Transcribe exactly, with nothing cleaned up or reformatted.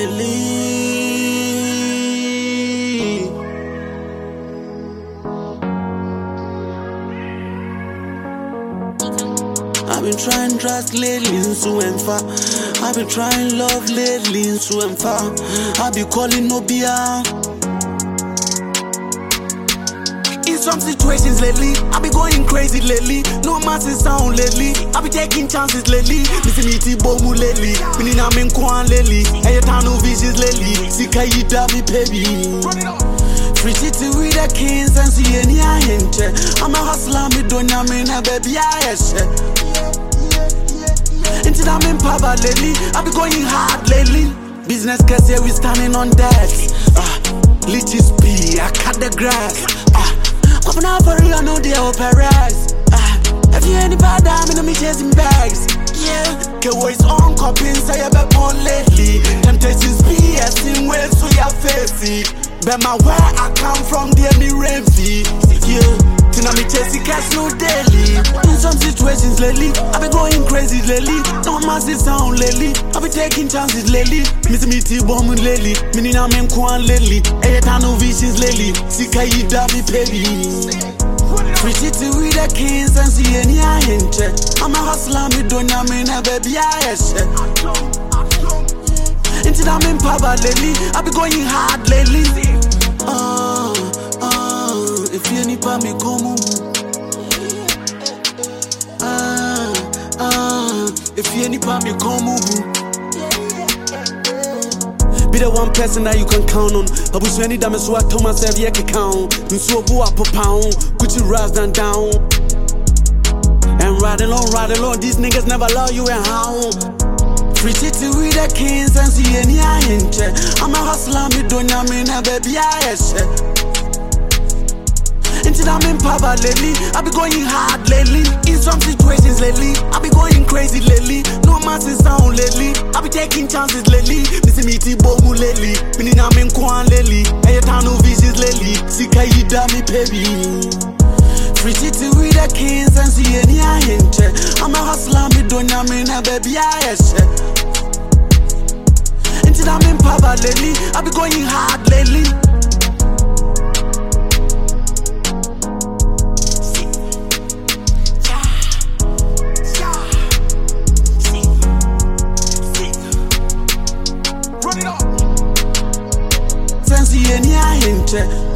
lately. I've been trying trust lately, so and far. I've been trying love lately, so and far. I've been calling Nobia. In some situations lately, I've been going crazy lately. No masses sound lately. I've been taking chances lately. Missing me T-Bomu lately. Meaning I'm in Kwan lately. And your town no visions lately. Sika you me baby. Free city with the kings and see any hinge. I'm a hustler, me don't know me na baby I Until I'm in power lately, I've been going hard lately. Business cause here we standing on that. Ah, Litchis B, I cut the grass. Ah, come on for real, I know they operas. Ah, if you any bad I'm in me chasing bags. Yeah, get voice on copying, say I bet more lately. Temptations be a same way, so you're facey. But my where I come from, they me rainfee. Yeah, till I'm chasing cash no daily. In some situations lately, I've been going crazy lately. No masses sound lately. I've been taking chances lately. Miss me T-Bomu lately. Meaning I'm in Kwan lately. Hey, I no visions lately. Sika you me baby. Free city with the kings and see any hinge. I'm a hustler, me don't know me na baby I Until I'm in power lately, I've been going hard lately. Ah, ah, if you need me come. Ah, ah, if you need me come. Be the one person that you can count on. I wish any damn so I told myself yeah can count. And so go up a pound, Gucci rise down down. And riding on, riding on, these niggas never love you and how. Free city with the kings and see any hinge. I'm a hustler, me don't know me na baby I Until I'm in power lately, I've been going hard lately. In some situations lately, I've been going crazy lately. No masses sound lately. I've been taking chances lately. Missing me T-Bomu lately. Meaning I'm in Kwan lately. And your town no visions lately. Sika you me baby. Free city with the kings and see any hinge. I'm a hustler, me don't know me na baby I Until I'm in power lately, I've been going hard lately. Run it up. Sense any hinge.